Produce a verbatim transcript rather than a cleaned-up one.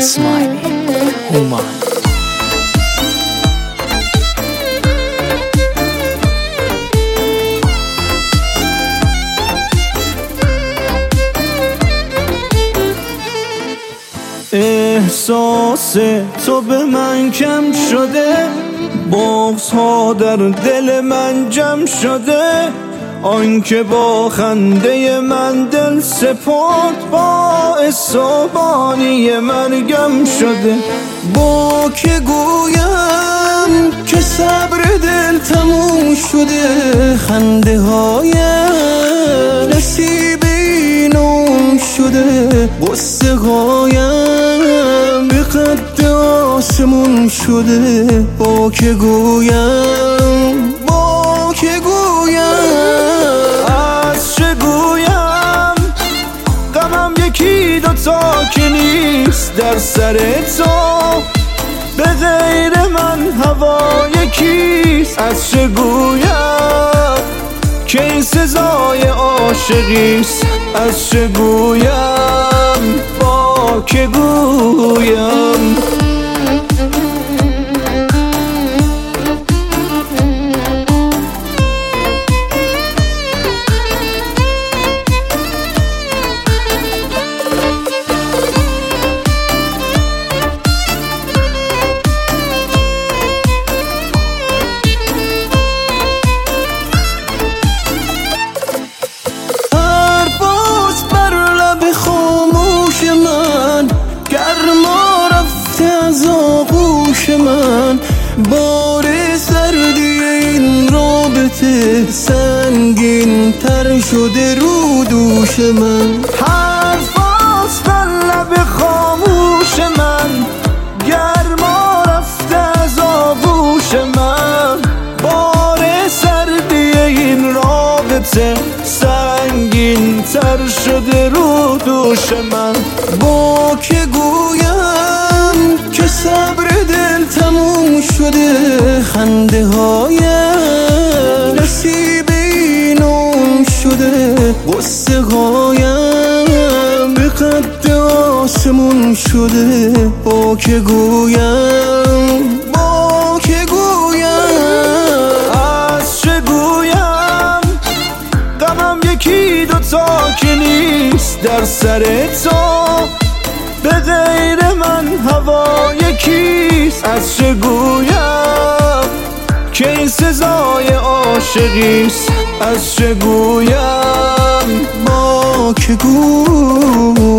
Smiley هومان. احساس تو به من کم شده، بغض ها در دل من جمع شده، آنکه با خنده من دل سپرد باعث بانی مرگم شده. با که گویم که صبر دل تموم شده، خنده هایم نصیب اینم شده، قصه هایم به قد آسمون شده. با که گویم با که گویم از چه گویم، غمم یکی دوتا که نیست در سر تو، به غیر من هوای کیست. از چه گویم که این سزای عاشقیست، از چه گویم با که گویم. من بار سردی این رابطه سنگین تر شده رو دوش من. حرفاست بر لب خاموش من، گرما رفته از آغوش من. بار سردی این رابطه سنگین تر شده رو دوش من. با که گویم که صبر دل تموم شده، خنده هایم نصیب اینم شده، قصه هایم به قد آسمون شده. با که گویم با که گویم از چه گویم، غمم یکی دوتا که نیست در سر تو، به غیر من هوای کیست. از چه گویم که این سزای عاشقیست، از چه گویم با که گویم.